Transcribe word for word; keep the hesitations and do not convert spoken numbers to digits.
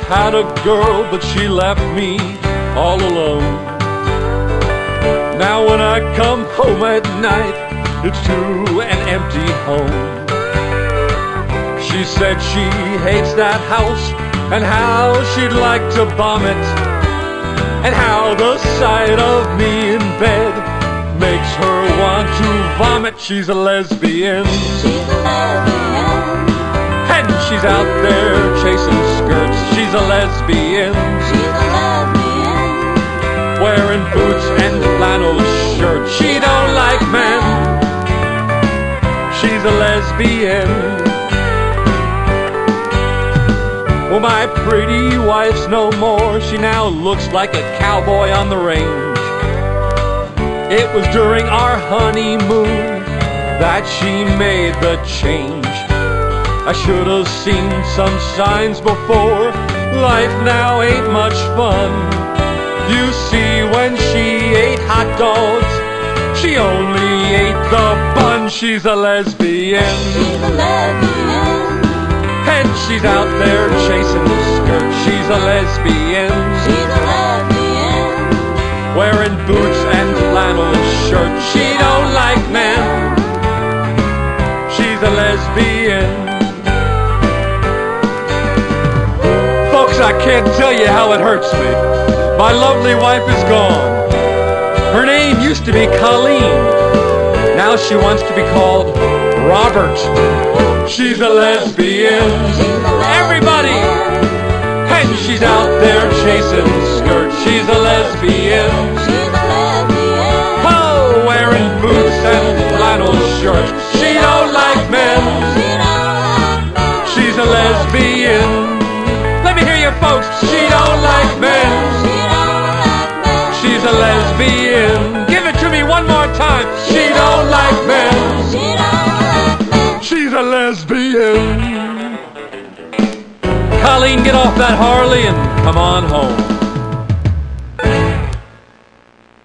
had a girl, but she left me all alone. Now when I come home at night, it's to an empty home. She said she hates that house and how she'd like to bomb it, and how the sight of me in bed makes her want to vomit. She's a lesbian. She's a lesbian. And she's out there chasing skirts. She's a lesbian. She's a lesbian. Wearing boots and flannel shirts. She don't like men. She's a lesbian. Well, my pretty wife's no more. She now looks like a cowboy on the range. It was during our honeymoon that she made the change. I should have seen some signs before. Life now ain't much fun. You see, when she ate hot dogs, she only ate the bun. She's a lesbian. She's a lesbian. And she's out there chasing the skirt. She's a lesbian. She's a lesbian. Wearing boots and flannel shirts. She don't like men. She's a lesbian. Folks, I can't tell you how it hurts me. My lovely wife is gone. Her name used to be Colleen. Now she wants to be called Robert. She's a lesbian. Everybody! And she's out there chasing skirts. She's a lesbian. She's a lesbian. Oh, wearing boots and flannel shirts. She don't like men. She don't like men. She's a lesbian. Let me hear you folks. She don't like men. She don't like men. She's a lesbian. Give it to me one more time. She don't like men. She don't like men. She's a lesbian. Colleen, get off that Harley and come on home.